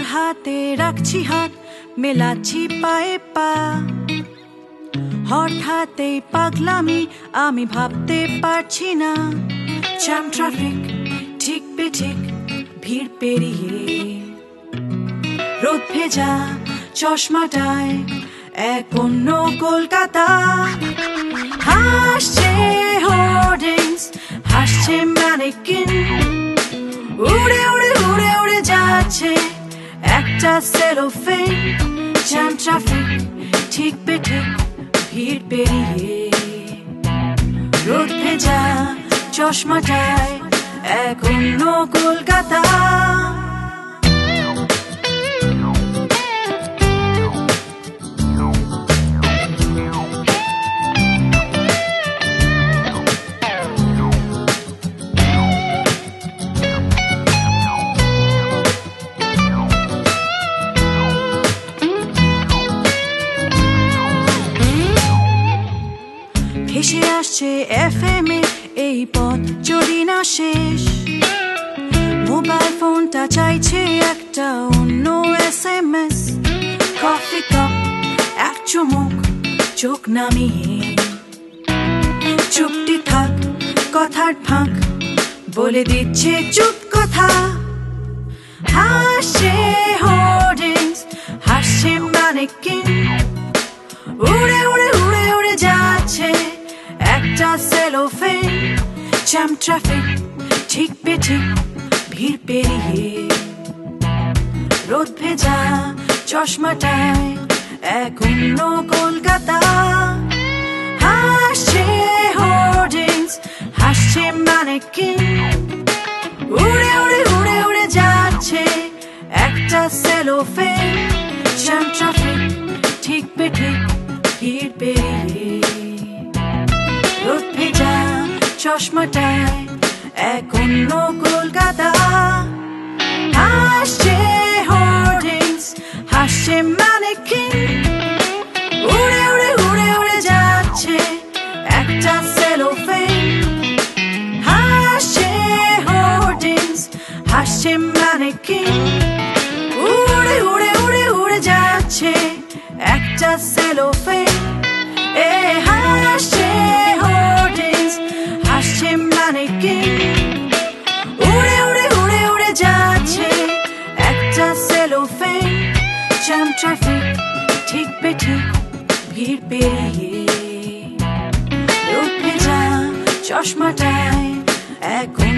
হাতে রাখছি হাত, মেলাচ্ছি পায়ে পা। হঠাৎই পাগলামি, আমি ভাবতে পারছি না। জ্যাম ট্রাফিক, ঠিক বেঠিক, ভিড় পেরিয়ে রোদ ভেজা চশমাটায় এক অন্য কলকাতা। হাসছে হোর্ডিংস, হাসছে ম্যানিকিন, উড়ে উড়ে উড়ে উড়ে যাচ্ছে একটা সেলোফেন। জ্যাম ট্রাফিক, ঠিক বেঠিক, ভিড় পেরিয়ে রোদ ভেজা চশমাটায় এক অন্য কলকাতা। ভেসে আসছে FM এ এই পথ যদি না শেষ। মোবাইল ফোনটা চাইছে একটা অন্য SMS। কফি কাপ, এক চুমুক, চোখ নামিয়ে চুপটি থাক, কথার ফাঁক বলে দিচ্ছে চুপ কথা। হাসছে হোর্ডিংস, হাসছে ম্যানিকিন, উড়ে উড়ে উড়ে উড়ে যাচ্ছে একটা সেলোফেন। জ্যাম ট্রাফিক, ঠিক বেঠিক, ভিড় পেরিয়ে রোদ ভেজা চশমাটায় এক অন্য কলকাতা। হাসছে হোর্ডিংস, হাসছে ম্যানিকিন, উড়ে উড়ে উড়ে উড়ে যাচ্ছে একটা সেলোফেন। জ্যাম ট্রাফিক, ঠিক বেঠিক, ভিড় পেরিয়ে রোদ ভেজা চশমাটায় এক অন্য কলকাতা। হাসছে হোর্ডিংস, হাসছে ম্যানিকিন, উড়ে উড়ে উড়ে উড়ে যাচ্ছে একটা সেলোফেন। হাসছে হোর্ডিংস, হাসছে ম্যানিকিন, উড়ে উড়ে উড়ে উড়ে যাচ্ছে একটা সেলোফেন। হাসছে হোর্ডিংস, হাসছে ম্যানিকিন, উড়ে উড়ে উড়ে উড়ে যাচ্ছে একটা সেলোফেন। জ্যাম ট্রাফিক, ঠিক বেঠিক, ভিড় পেরিয়ে রোদ ভেজা চশমাটায় এক